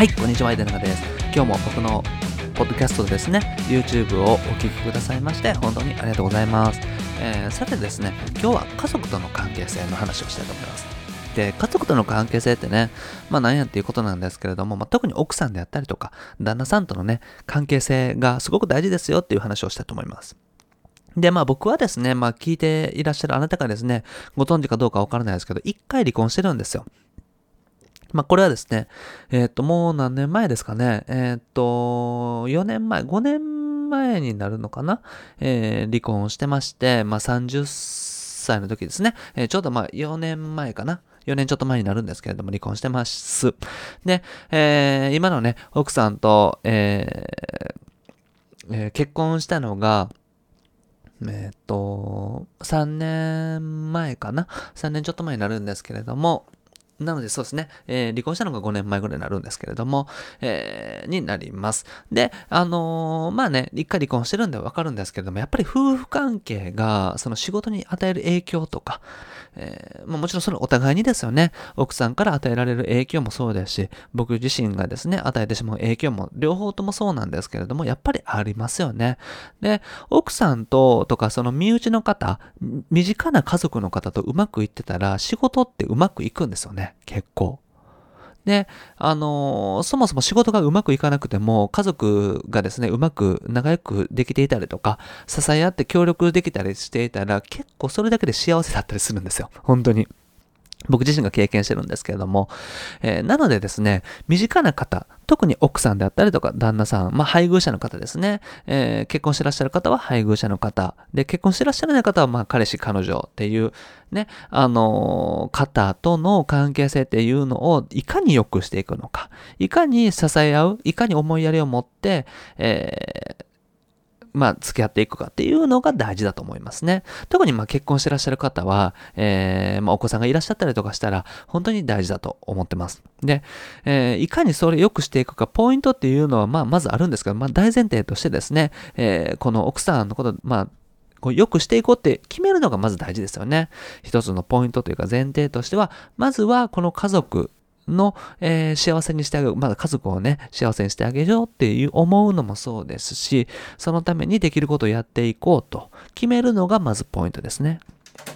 はい、こんにちは、井出中です。今日も僕のポッドキャストでですね、YouTube をお聞きくださいまして、本当にありがとうございます。さてですね、今日は家族との関係性の話をしたいと思います。で、家族との関係性ってね、何やっていうことなんですけれども、特に奥さんであったりとか、旦那さんとのね、関係性がすごく大事ですよっていう話をしたいと思います。で、僕はですね、聞いていらっしゃるあなたがですね、ご存知かどうかわからないですけど、一回離婚してるんですよ。これはですね、もう何年前ですかね、4年前、5年前になるのかな、離婚してまして、30歳の時ですね、ちょうど4年前かな、4年ちょっと前になるんですけれども、離婚してます。で、今のね、奥さんと、結婚したのが、3年前かな、3年ちょっと前になるんですけれども、なのでそうですね、離婚したのが5年前ぐらいになるんですけれども、になります。で、一回離婚してるんでわかるんですけれども、やっぱり夫婦関係が、その仕事に与える影響とか、もちろんそれお互いにですよね、奥さんから与えられる影響もそうですし、僕自身がですね、与えてしまう影響も両方ともそうなんですけれども、やっぱりありますよね。で、奥さんとか、その身内の方、身近な家族の方とうまくいってたら、仕事ってうまくいくんですよね、結構。で、そもそも仕事がうまくいかなくても、家族がですね、うまく仲良くできていたりとか、支え合って協力できたりしていたら、結構それだけで幸せだったりするんですよ。本当に。僕自身が経験してるんですけれども、なのでですね、身近な方、特に奥さんであったりとか旦那さん、配偶者の方ですね、結婚してらっしゃる方は配偶者の方、で、結婚してらっしゃらない方は彼氏、彼女っていうね、方との関係性っていうのをいかに良くしていくのか、いかに支え合う、いかに思いやりを持って、付き合っていくかっていうのが大事だと思いますね。特に結婚してらっしゃる方は、お子さんがいらっしゃったりとかしたら、本当に大事だと思ってます。で、いかにそれを良くしていくか、ポイントっていうのは、まずあるんですけど、大前提としてですね、この奥さんのこと、良くしていこうって決めるのがまず大事ですよね。一つのポイントというか前提としては、まずはこの家族、の、幸せにしてあげる。家族をね、幸せにしてあげようっていう思うのもそうですし、そのためにできることをやっていこうと決めるのがまずポイントですね。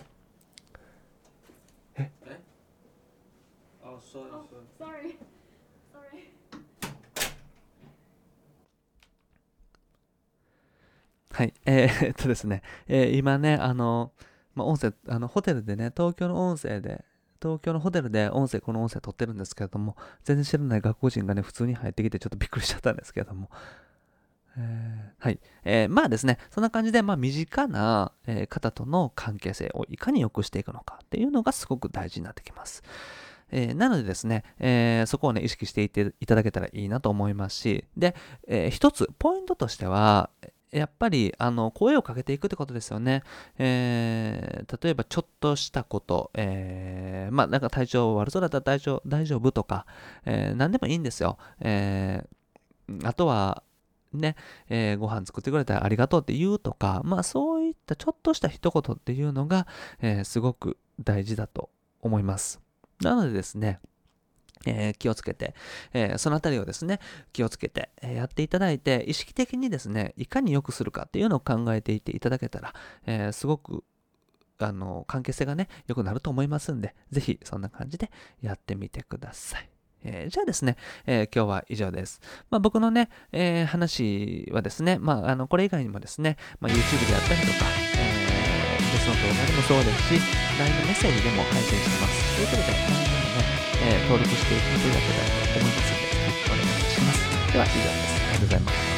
はい。ですね、今ね、音声、ホテルでね、東京のホテルでこの音声撮ってるんですけれども、全然知らない外国人がね、普通に入ってきてちょっとびっくりしちゃったんですけれども、はい。ですね、そんな感じで、身近な、方との関係性をいかに良くしていくのかっていうのがすごく大事になってきます。なのでですね、そこをね、意識していただけたらいいなと思いますし、で、一つ、ポイントとしては、やっぱり、声をかけていくってことですよね。例えば、ちょっとしたこと、なんか体調悪そうだったら大丈夫とか、何でもいいんですよ。あとは、ね、ご飯作ってくれたらありがとうって言うとか、そういったちょっとした一言っていうのが、すごく大事だと思います。なのでですね、気をつけて、そのあたりをですね、気をつけて、やっていただいて、意識的にですね、いかに良くするかっていうのを考えていていただけたら、すごく、関係性がね、良くなると思いますんで、ぜひそんな感じでやってみてください。じゃあですね、今日は以上です。僕のね、話はですね、これ以外にもですね、YouTube であったりとか、別の動画でもそうですし、LINE のメッセージでも配信してます。ということで、登録していただけたらと思いますので、ぜひお願いします。では以上です。ありがとうございます。